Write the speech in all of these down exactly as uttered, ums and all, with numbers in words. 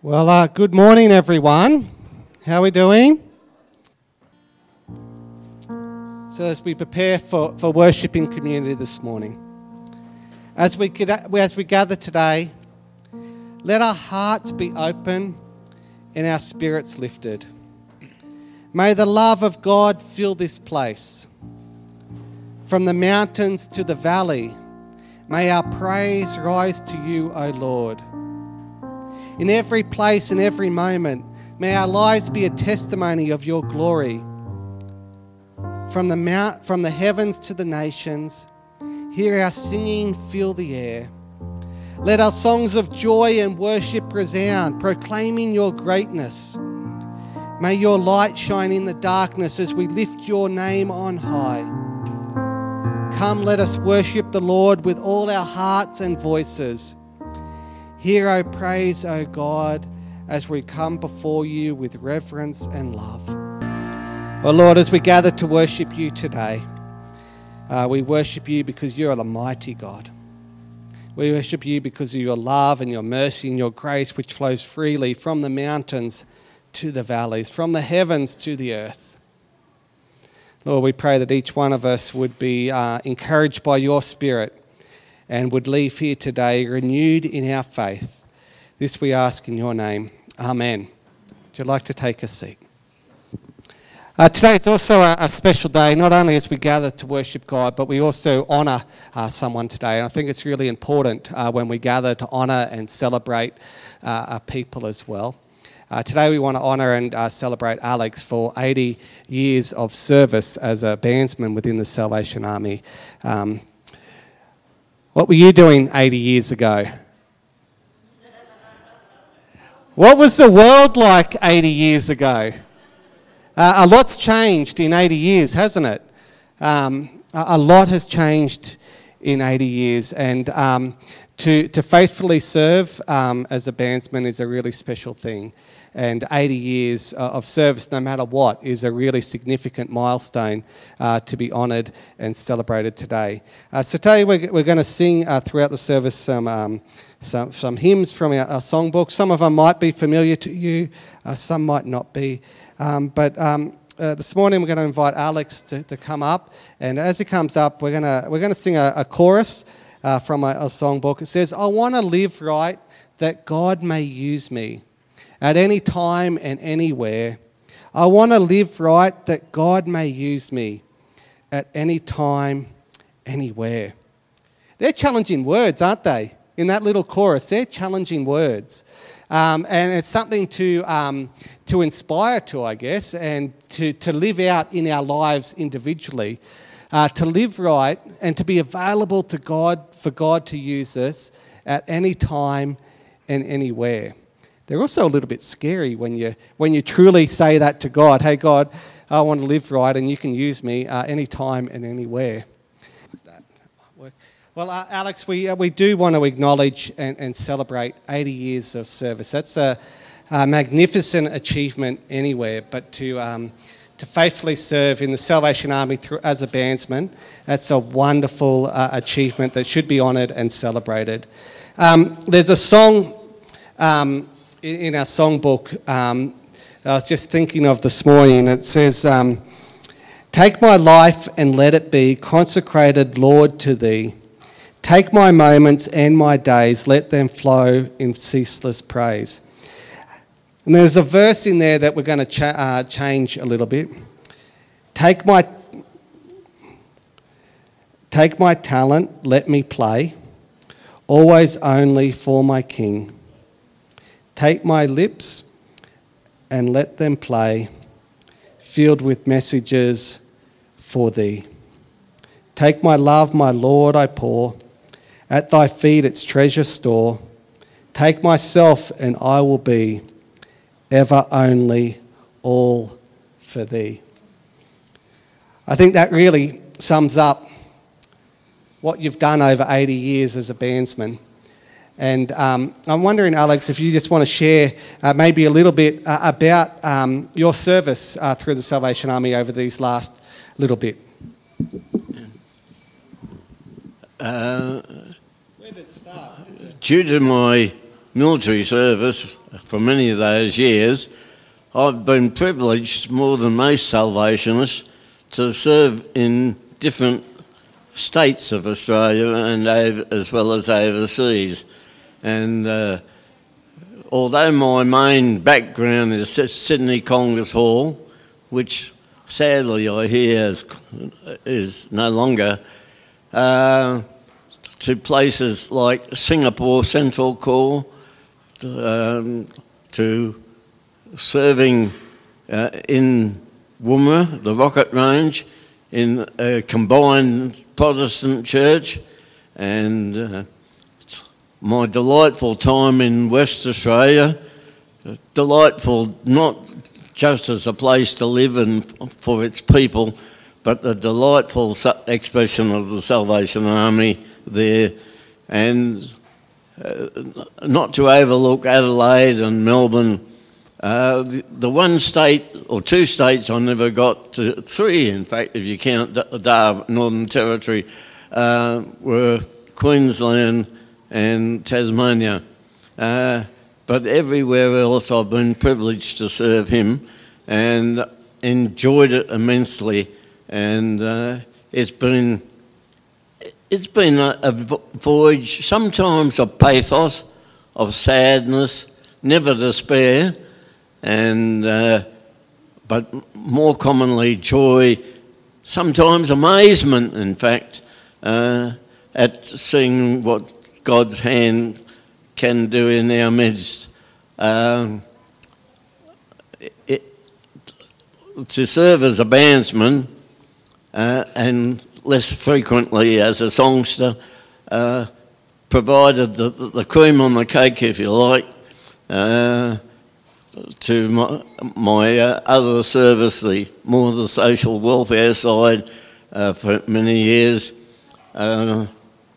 Well, uh, good morning, everyone. How are we doing? So as we prepare for, for worship in community this morning, as we, as we gather today, let our hearts be open and our spirits lifted. May the love of God fill this place. From the mountains to the valley, may our praise rise to you, O Lord. In every place and every moment, may our lives be a testimony of your glory. From the mount, from the heavens to the nations, hear our singing fill the air. Let our songs of joy and worship resound, proclaiming your greatness. May your light shine in the darkness as we lift your name on high. Come, let us worship the Lord with all our hearts and voices. Hear our praise, O God, as we come before you with reverence and love. Well, Lord, as we gather to worship you today, uh, we worship you because you are the mighty God. We worship you because of your love and your mercy and your grace, which flows freely from the mountains to the valleys, from the heavens to the earth. Lord, we pray that each one of us would be uh, encouraged by your Spirit and would leave here today renewed in our faith. This we ask in your name. Amen. Would you like to take a seat? Uh, today is also a, a special day, not only as we gather to worship God, but we also honour uh, someone today. And I think it's really important uh, when we gather to honour and celebrate uh, our people as well. Uh, today we want to honour and uh, celebrate Alex for eighty years of service as a bandsman within the Salvation Army. Um, what were you doing eighty years ago? What was the world like eighty years ago? Uh, a lot's changed in eighty years, hasn't it? Um, a, a lot has changed in eighty years, and um, to, to faithfully serve um, as a bandsman is a really special thing. And eighty years of service, no matter what, is a really significant milestone uh, to be honoured and celebrated today. Uh, so today we're, we're going to sing uh, throughout the service some, um, some some hymns from our, our songbook. Some of them might be familiar to you, uh, some might not be. Um, but um, uh, this morning we're going to invite Alex to, to come up, and as he comes up, we're going to we're going to sing a, a chorus uh, from a, a songbook. It says, "I want to live right, that God may use me. At any time and anywhere, I want to live right that God may use me at any time, anywhere." They're challenging words, aren't they? In that little chorus, they're challenging words. Um, and it's something to um, to inspire to, I guess, and to, to live out in our lives individually. Uh, to live right and to be available to God, for God to use us at any time and anywhere. They're also a little bit scary when you when you truly say that to God. Hey, God, I want to live right, and you can use me uh, anytime and anywhere. Well, uh, Alex, we uh, we do want to acknowledge and, and celebrate eighty years of service. That's a, a magnificent achievement anywhere, but to um, to faithfully serve in the Salvation Army through, as a bandsman, that's a wonderful uh, achievement that should be honoured and celebrated. Um, there's a song Um, in our songbook, um, I was just thinking of this morning. It says, um, "Take my life and let it be consecrated, Lord, to thee. Take my moments and my days, let them flow in ceaseless praise." And there's a verse in there that we're going to cha- uh, change a little bit. Take my, take my talent, let me play, always only for my King. Take my lips and let them play, filled with messages for thee. Take my love, my Lord, I pour, at thy feet its treasure store. Take myself and I will be ever only all for thee. I think that really sums up what you've done over eighty years as a bandsman. And um, I'm wondering, Alex, if you just want to share uh, maybe a little bit uh, about um, your service uh, through the Salvation Army over these last little bit. Uh, Where did it start? Due to my military service for many of those years, I've been privileged more than most Salvationists to serve in different states of Australia and over, as well as overseas. And uh, although my main background is Sydney Congress Hall, which sadly I hear is, is no longer, uh, to places like Singapore Central Corps, um, to serving uh, in Woomera, the Rocket Range, in a combined Protestant church, and uh, my delightful time in West Australia, delightful not just as a place to live and for its people, but a delightful expression of the Salvation Army there, and uh, not to overlook Adelaide and Melbourne. Uh, the, the one state, or two states I never got to, three in fact, if you count Darwin, Northern Territory, uh, were Queensland and Tasmania. Uh, but everywhere else I've been privileged to serve him and enjoyed it immensely. And uh, it's been it's been a, a voyage, sometimes of pathos, of sadness, never despair, and uh, but more commonly joy, sometimes amazement, in fact, uh, at seeing what God's hand can do in our midst. Um, it, to serve as a bandsman uh, and less frequently as a songster uh, provided the, the cream on the cake, if you like, uh, to my, my uh, other service, the more the social welfare side, uh, for many years. Uh,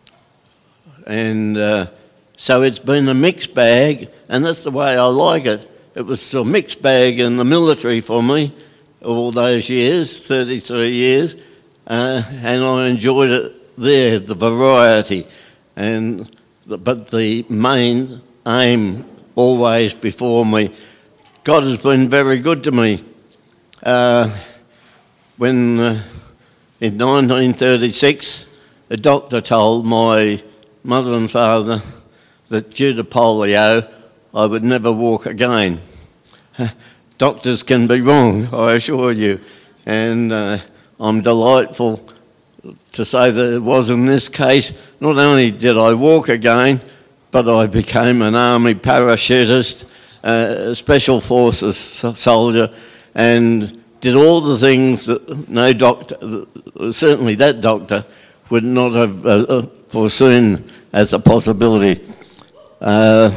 and uh, so it's been a mixed bag, and that's the way I like it. It was a mixed bag in the military for me all those years, thirty-three years, uh, and I enjoyed it there, the variety. And the, but the main aim always before me. God has been very good to me. Uh, when uh, in nineteen thirty-six, the doctor told my mother and father that due to polio, I would never walk again. Doctors can be wrong, I assure you. And uh, I'm delightful to say that it was in this case. Not only did I walk again, but I became an army parachutist, uh, special forces soldier, and did all the things that no doctor, certainly that doctor, would not have uh, foreseen as a possibility. Uh,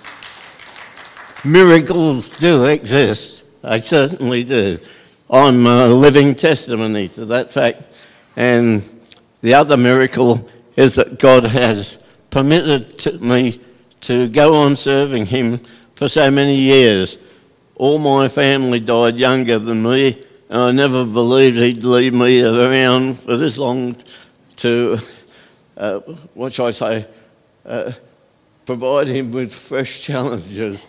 miracles do exist. They certainly do. I'm a living testimony to that fact. And the other miracle is that God has permitted to me to go on serving him for so many years. All my family died younger than me, and I never believed he'd leave me around for this long to, uh, what shall I say, uh, provide him with fresh challenges.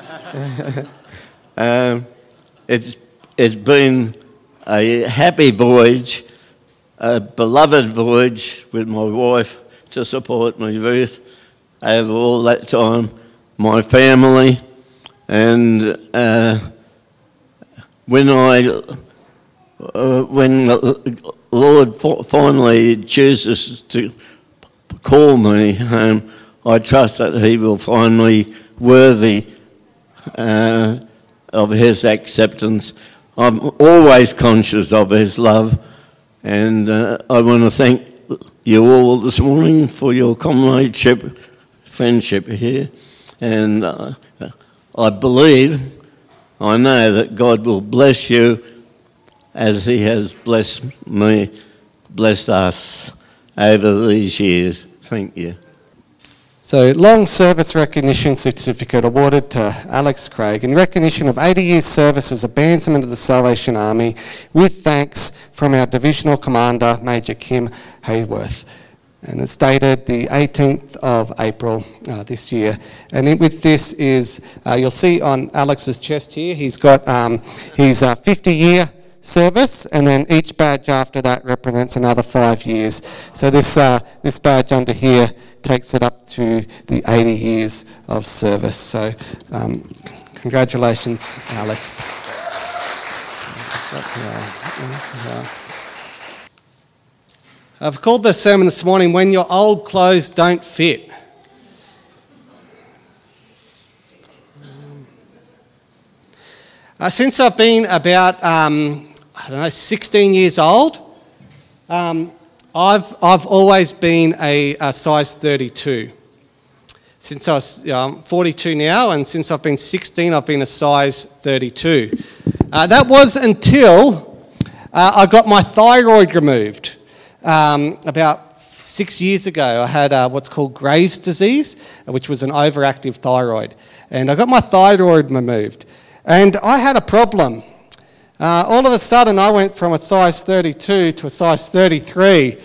um, it's it's been a happy voyage, a beloved voyage with my wife to support me, Ruth, over all that time, my family, and uh, when I, uh, when the Lord finally chooses to call me home, I trust that he will find me worthy uh, of his acceptance. I'm always conscious of his love, and uh, I want to thank you all this morning for your comradeship, friendship here, and uh, I believe, I know that God will bless you as he has blessed me, blessed us over these years. Thank you. So, long service recognition certificate awarded to Alex Craig in recognition of eighty years service as a bandsman of the Salvation Army, with thanks from our Divisional Commander, Major Kim Hayworth. And it's dated the eighteenth of April uh, this year. And in, with this is, uh, you'll see on Alex's chest here, he's got um, his uh, fifty-year service, and then each badge after that represents another five years. So this uh, this badge under here takes it up to the eighty years of service. So um, congratulations, Alex. I've called the sermon this morning, When Your Old Clothes Don't Fit. Uh, since I've been about, um, I don't know, sixteen years old, um, I've I've always been a, a size thirty-two. Since I was you know, I'm forty-two now, and since I've been sixteen, I've been a size thirty-two. Uh, that was until uh, I got my thyroid removed. Um, about six years ago, I had uh, what's called Graves' disease, which was an overactive thyroid. And I got my thyroid removed. And I had a problem. Uh, all of a sudden, I went from a size thirty-two to a size thirty-three.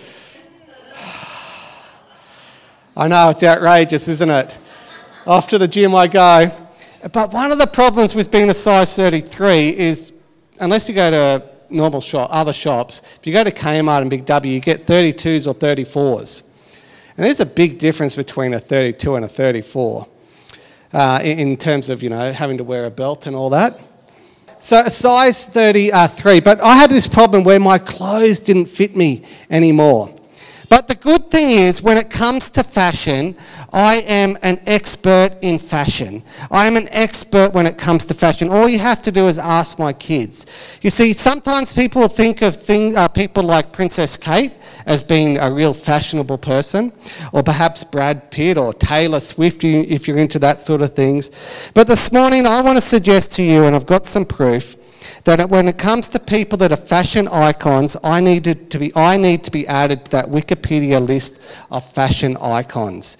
I know, it's outrageous, isn't it? Off to the gym I go. But one of the problems with being a size thirty-three is, unless you go to normal shop, other shops, if you go to Kmart and Big W, you get thirty-twos or thirty-fours. And there's a big difference between a thirty-two and a thirty-four uh, in, in terms of, you know, having to wear a belt and all that. So a size thirty-three, but I had this problem where my clothes didn't fit me anymore. But the good thing is, when it comes to fashion, I am an expert in fashion. I am an expert when it comes to fashion. All you have to do is ask my kids. You see, sometimes people think of thing, uh, people like Princess Kate as being a real fashionable person, or perhaps Brad Pitt or Taylor Swift if you're into that sort of things. But this morning I want to suggest to you, and I've got some proof, that when it comes to people that are fashion icons, I needed to be I need to be added to that Wikipedia list of fashion icons.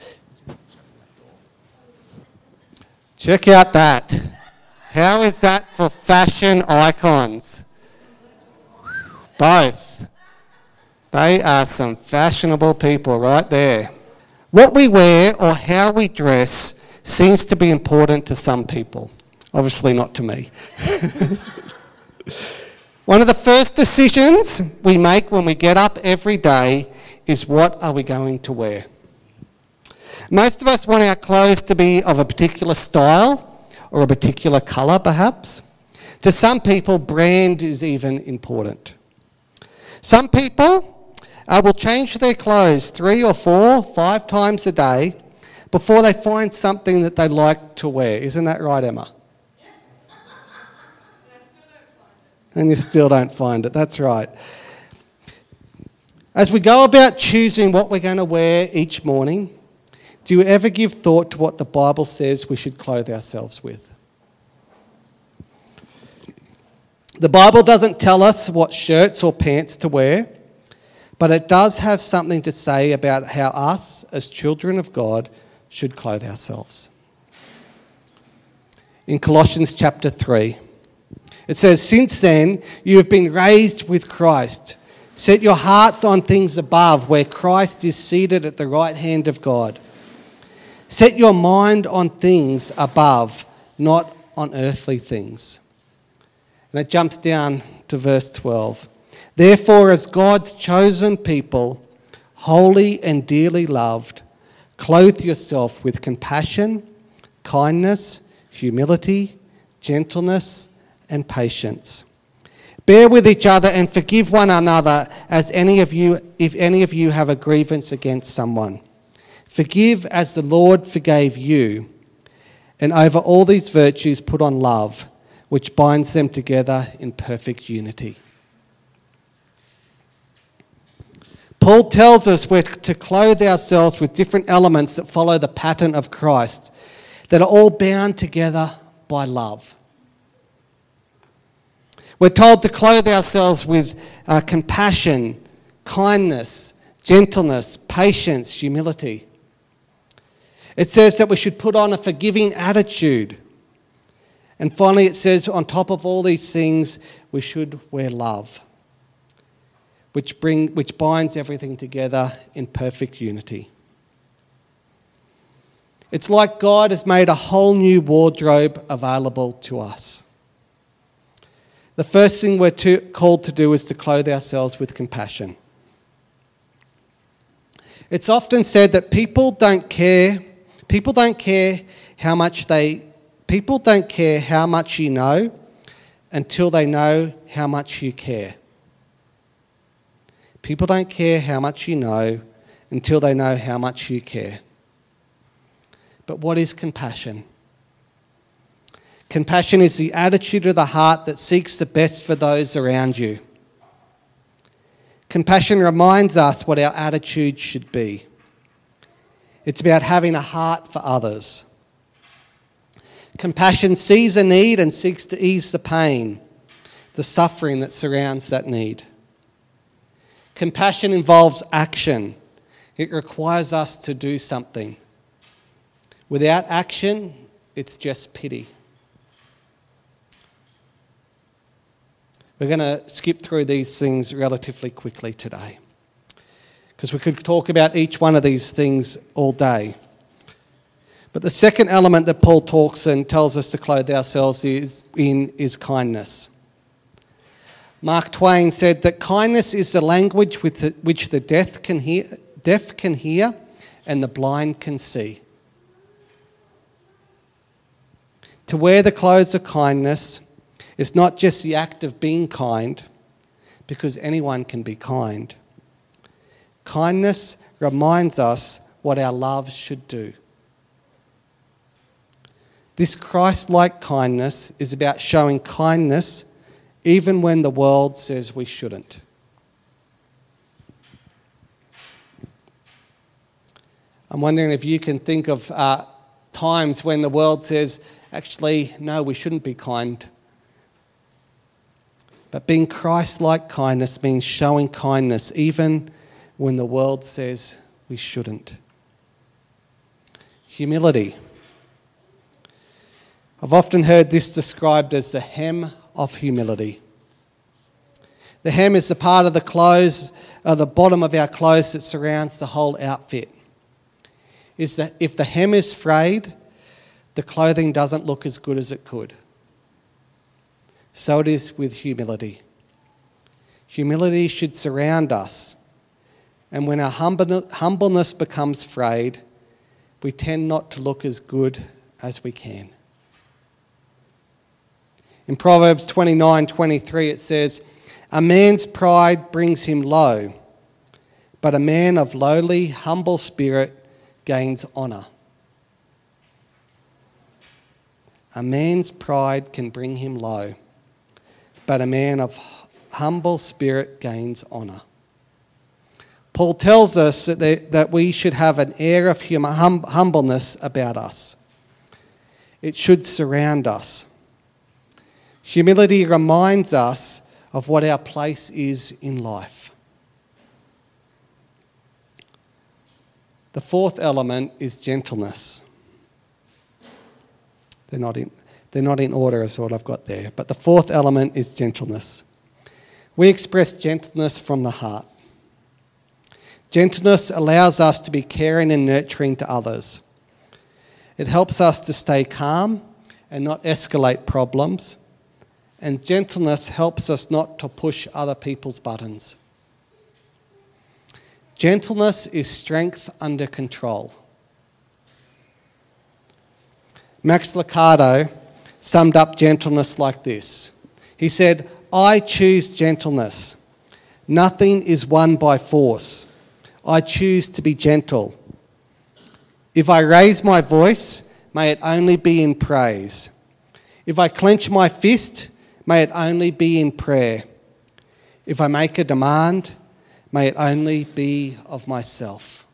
Check out that. How is that for fashion icons? Both. They are some fashionable people right there. What we wear or how we dress seems to be important to some people. Obviously not to me. One of the first decisions we make when we get up every day is, what are we going to wear? Most of us want our clothes to be of a particular style or a particular colour, perhaps. To some people, brand is even important. Some people uh, will change their clothes three or four, five times a day before they find something that they like to wear. Isn't that right, Emma? And you still don't find it. That's right. As we go about choosing what we're going to wear each morning, do you ever give thought to what the Bible says we should clothe ourselves with? The Bible doesn't tell us what shirts or pants to wear, but it does have something to say about how us, as children of God, should clothe ourselves. In Colossians chapter three, it says, "Since then, you have been raised with Christ. Set your hearts on things above, where Christ is seated at the right hand of God. Set your mind on things above, not on earthly things." And it jumps down to verse twelve. "Therefore, as God's chosen people, holy and dearly loved, clothe yourself with compassion, kindness, humility, gentleness, and patience. Bear with each other and forgive one another as any of you, if any of you have a grievance against someone. Forgive as the Lord forgave you. And over all these virtues put on love, which binds them together in perfect unity." Paul tells us we're to clothe ourselves with different elements that follow the pattern of Christ, that are all bound together by love. We're told to clothe ourselves with uh, compassion, kindness, gentleness, patience, humility. It says that we should put on a forgiving attitude. And finally, it says on top of all these things, we should wear love. which bring which binds everything together in perfect unity. It's like God has made a whole new wardrobe available to us. The first thing we're to, called to do is to clothe ourselves with compassion. It's often said that people don't care, people don't care how much they, people don't care how much you know until they know how much you care. People don't care how much you know until they know how much you care. But what is compassion? Compassion is the attitude of the heart that seeks the best for those around you. Compassion reminds us what our attitude should be. It's about having a heart for others. Compassion sees a need and seeks to ease the pain, the suffering that surrounds that need. Compassion involves action. It requires us to do something. Without action, it's just pity. We're going to skip through these things relatively quickly today, because we could talk about each one of these things all day. But the second element that Paul talks and tells us to clothe ourselves is, in is kindness. Mark Twain said that kindness is the language with the, which the deaf can hear, deaf can hear and the blind can see. To wear the clothes of kindness is not just the act of being kind, because anyone can be kind. Kindness reminds us what our love should do. This Christ-like kindness is about showing kindness even when the world says we shouldn't. I'm wondering if you can think of uh, times when the world says, actually, no, we shouldn't be kind. But being Christ-like kindness means showing kindness even when the world says we shouldn't. Humility. I've often heard this described as the hem of humility. The hem is the part of the clothes, uh, the bottom of our clothes that surrounds the whole outfit. Is that if the hem is frayed, the clothing doesn't look as good as it could. So it is with humility. Humility should surround us, and when our humbleness becomes frayed, we tend not to look as good as we can. In Proverbs twenty-nine twenty-three it says, "A man's pride brings him low, but a man of lowly, humble spirit gains honour." A man's pride can bring him low, but a man of humble spirit gains honour. Paul tells us that, they, that we should have an air of hum, hum, humbleness about us. It should surround us. Humility reminds us of what our place is in life. The fourth element is gentleness. They're not in, they're not in order as what I've got there. But the fourth element is gentleness. We express gentleness from the heart. Gentleness allows us to be caring and nurturing to others. It helps us to stay calm and not escalate problems. And gentleness helps us not to push other people's buttons. Gentleness is strength under control. Max Lucado summed up gentleness like this. He said, "I choose gentleness. Nothing is won by force. I choose to be gentle. If I raise my voice, may it only be in praise. If I clench my fist, may it only be in prayer. If I make a demand, may it only be of myself."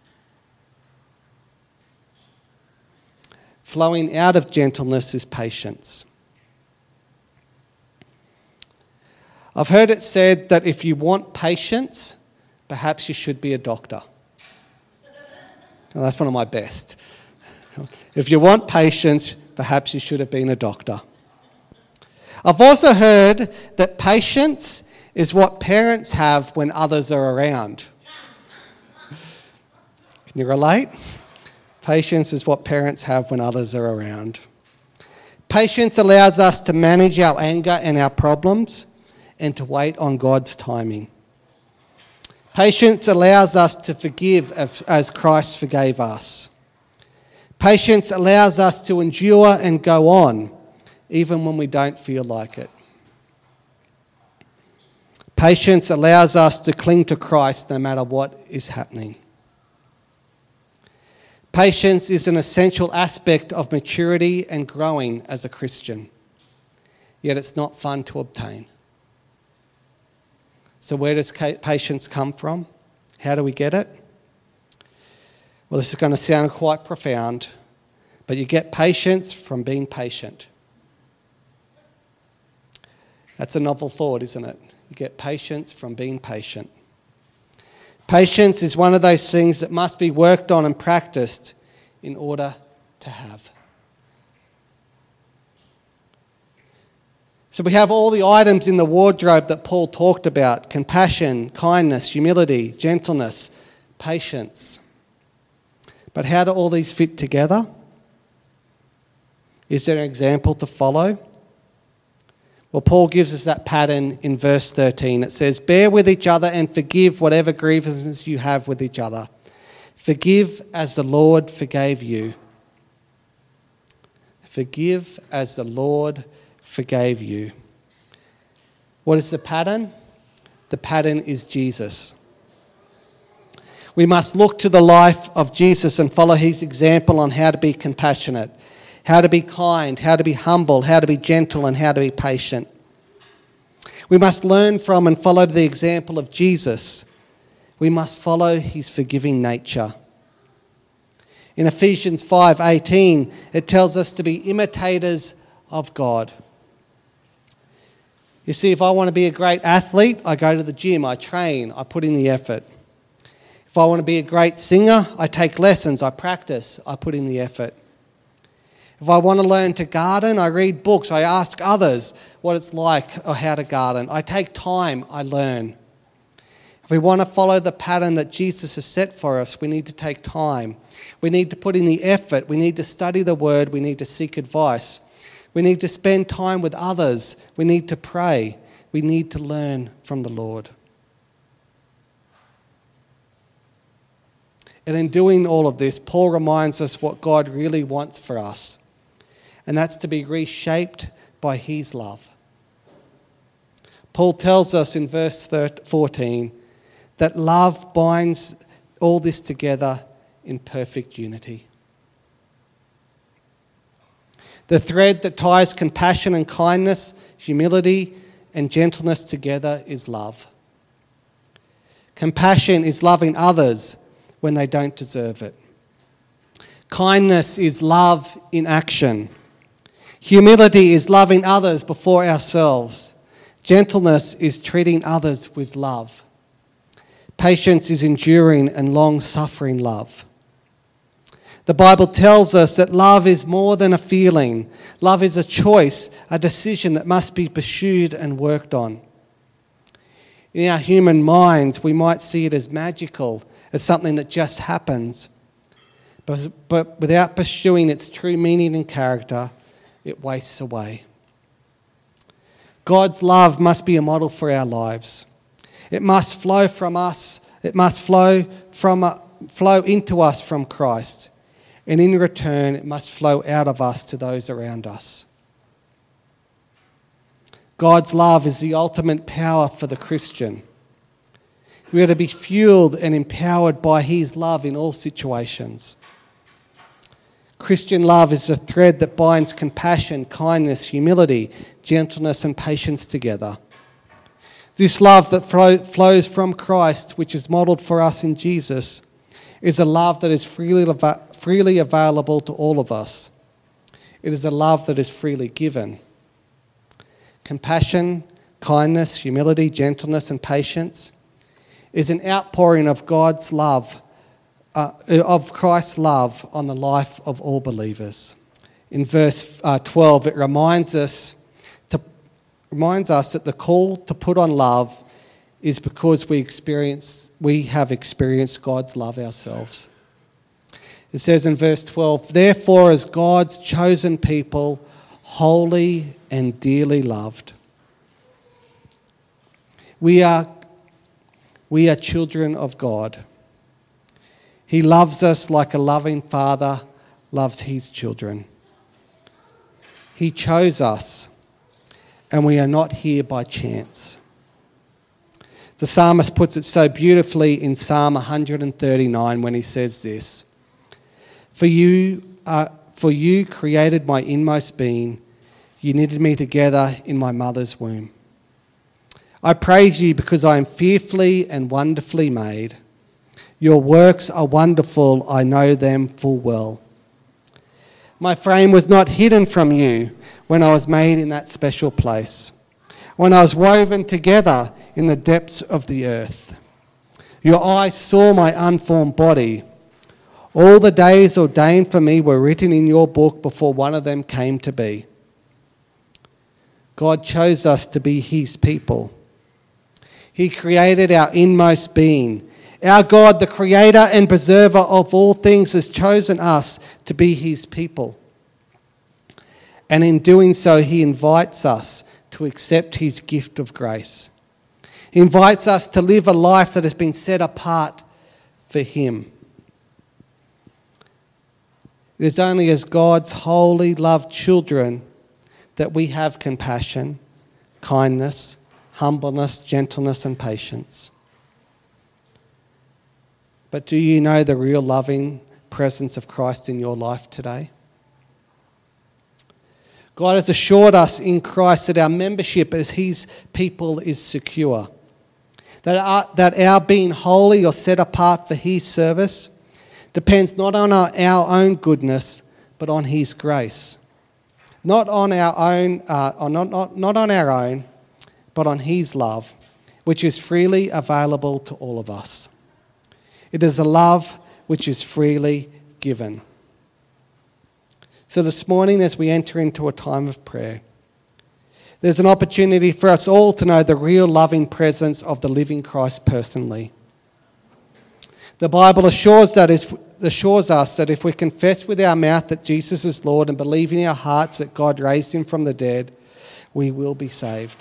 Flowing out of gentleness is patience. I've heard it said that if you want patience, perhaps you should be a doctor. Well, that's one of my best. If you want patience, perhaps you should have been a doctor. I've also heard that patience is what parents have when others are around. Can you relate? Patience is what parents have when others are around. Patience allows us to manage our anger and our problems and to wait on God's timing. Patience allows us to forgive as, as Christ forgave us. Patience allows us to endure and go on, even when we don't feel like it. Patience allows us to cling to Christ no matter what is happening. Patience is an essential aspect of maturity and growing as a Christian, yet it's not fun to obtain. So where does patience come from? How do we get it? Well, this is going to sound quite profound, but you get patience from being patient. That's a novel thought, isn't it? You get patience from being patient. Patience is one of those things that must be worked on and practiced in order to have. So we have all the items in the wardrobe that Paul talked about: compassion, kindness, humility, gentleness, patience. But how do all these fit together? Is there an example to follow? Well, Paul gives us that pattern in verse thirteen. It says, "Bear with each other and forgive whatever grievances you have with each other. Forgive as the Lord forgave you." Forgive as the Lord forgave you. What is the pattern? The pattern is Jesus. We must look to the life of Jesus and follow his example on how to be compassionate, how to be kind, how to be humble, how to be gentle, and how to be patient. We must learn from and follow the example of Jesus. We must follow his forgiving nature. In Ephesians five eighteen, it tells us to be imitators of God. You see, if I want to be a great athlete, I go to the gym, I train, I put in the effort. If I want to be a great singer, I take lessons, I practice, I put in the effort. If I want to learn to garden, I read books, I ask others what it's like or how to garden. I take time, I learn. If we want to follow the pattern that Jesus has set for us, we need to take time. We need to put in the effort. We need to study the word. We need to seek advice. We need to spend time with others. We need to pray. We need to learn from the Lord. And in doing all of this, Paul reminds us what God really wants for us, and that's to be reshaped by his love. Paul tells us in verse fourteen that love binds all this together in perfect unity. The thread that ties compassion and kindness, humility and gentleness together is love. Compassion is loving others when they don't deserve it. Kindness is love in action. Humility is loving others before ourselves. Gentleness is treating others with love. Patience is enduring and long-suffering love. The Bible tells us that love is more than a feeling. Love is a choice, a decision that must be pursued and worked on. In our human minds, we might see it as magical, as something that just happens. But, but without pursuing its true meaning and character, it wastes away. God's love must be a model for our lives. It must flow from us. It must flow from uh, flow into us from Christ. And in return, it must flow out of us to those around us. God's love is the ultimate power for the Christian. We are to be fueled and empowered by his love in all situations. Christian love is a thread that binds compassion, kindness, humility, gentleness, and patience together. This love that flow, flows from Christ, which is modelled for us in Jesus, is a love that is freely, freely available to all of us. It is a love that is freely given. Compassion, kindness, humility, gentleness, and patience is an outpouring of God's love, uh, of Christ's love on the life of all believers. In verse uh, twelve, it reminds us to reminds us that the call to put on love is because we experience, we have experienced God's love ourselves. It says in verse twelve, therefore as God's chosen people, holy and dearly loved. We are, we are children of God. He loves us like a loving father loves his children. He chose us, and we are not here by chance. The psalmist puts it so beautifully in Psalm one thirty-nine when he says this, For you, uh, for you created my inmost being, you knitted me together in my mother's womb. I praise you because I am fearfully and wonderfully made. Your works are wonderful, I know them full well. My frame was not hidden from you when I was made in that special place, when I was woven together in the depths of the earth. Your eyes saw my unformed body. All the days ordained for me were written in your book before one of them came to be. God chose us to be his people. He created our inmost being. Our God, the creator and preserver of all things, has chosen us to be his people. And in doing so, he invites us to accept his gift of grace. He invites us to live a life that has been set apart for him. It is only as God's holy, loved children that we have compassion, kindness, humbleness, gentleness, and patience. But do you know the real loving presence of Christ in your life today? God has assured us in Christ that our membership as his people is secure. That our, that our being holy or set apart for his service depends not on our, our own goodness, but on his grace. Not on our own, uh, or not, not, not on our own, but on his love, which is freely available to all of us. It is a love which is freely given. So this morning, as we enter into a time of prayer, there's an opportunity for us all to know the real loving presence of the living Christ personally. The Bible assures, that if, assures us that if we confess with our mouth that Jesus is Lord and believe in our hearts that God raised him from the dead, we will be saved.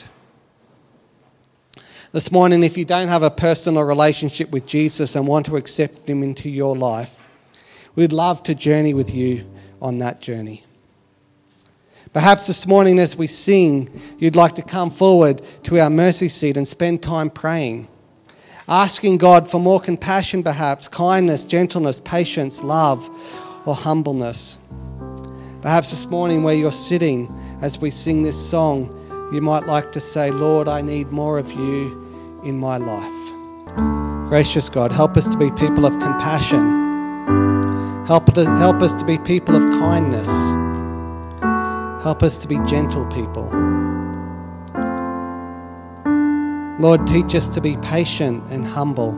This morning, if you don't have a personal relationship with Jesus and want to accept him into your life, we'd love to journey with you on that journey. Perhaps this morning as we sing, you'd like to come forward to our mercy seat and spend time praying, asking God for more compassion perhaps, kindness, gentleness, patience, love, or humbleness. Perhaps this morning where you're sitting as we sing this song, you might like to say, Lord, I need more of you in my life. Gracious God, help us to be people of compassion. Help, to, help us to be people of kindness. Help us to be gentle people. Lord, teach us to be patient and humble.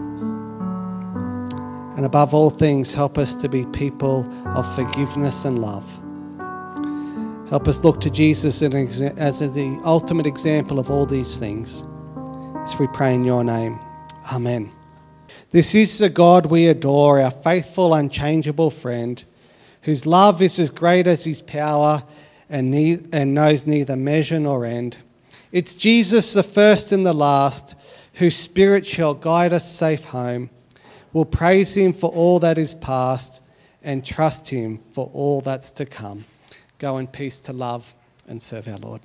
And above all things, help us to be people of forgiveness and love. Help us look to Jesus as the ultimate example of all these things. As we pray in your name. Amen. This is the God we adore, our faithful, unchangeable friend, whose love is as great as his power and, ne- and knows neither measure nor end. It's Jesus, the first and the last, whose spirit shall guide us safe home. We'll praise him for all that is past and trust him for all that's to come. Go in peace to love and serve our Lord.